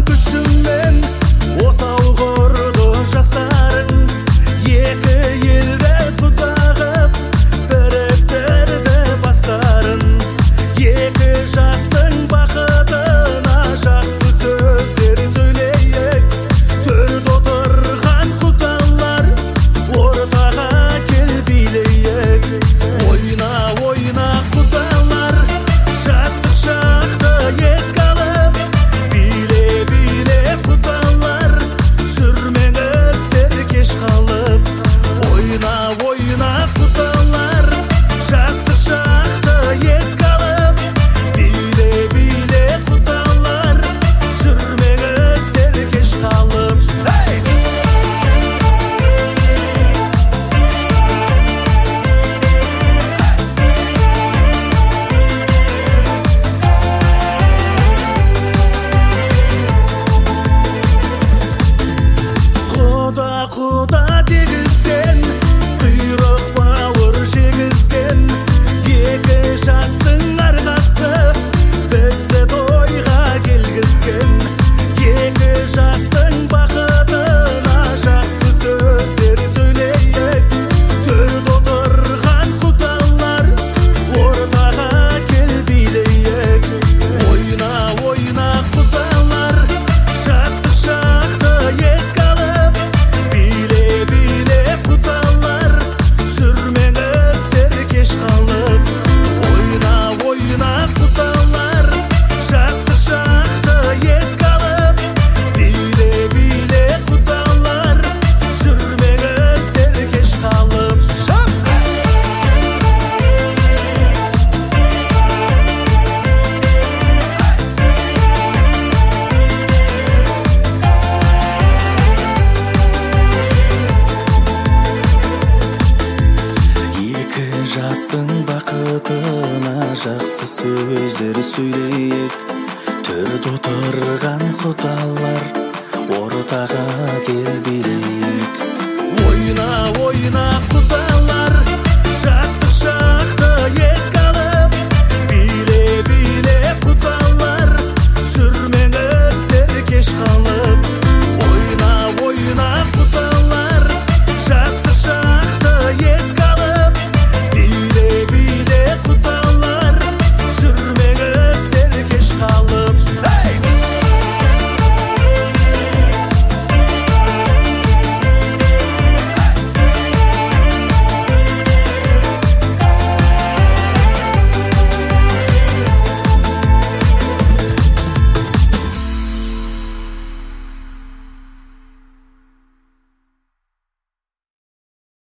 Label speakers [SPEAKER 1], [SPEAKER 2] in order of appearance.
[SPEAKER 1] күшіңмен отау құрды жастарың, екі елді құдағып біріктірді бастарын. Екі жастың бақытына жақсы сөздер сөйлейік, төрт отырған құдалар ортаға кел билейік. Ойна, ойна құдалар, жастық шақты еске алып, биле, биле құдалар, жүрмеңіздер кеш қалып. Ойна, ойна құдалар, жастық шақты еске алып, биле, биле құдалар, жүрмеңіздер кеш қалып. Құда дегізген, құйрық бауыр жегізген, екі жастың арқасы бізді тойға келгізген. Екі жастың бақытына жақсы сөздер сөйлейік, төрт отырған құдалар ортаға кел билейік. Ойна, ойна құдалар, жастық шақты еске алып, биле, биле құдалар, жүрмеңіздер кеш қалып. Ойна, ойна құдалар, жастық шақты еске алып, биле, биле құдалар, жүрмеңіздер кеш қалып. Екі жастың бақытына жақсы сөздер сөйлейік, төрт отырған құдалар ортаға кел билейік. Ойна, ойна құдалар, жастық шақты еске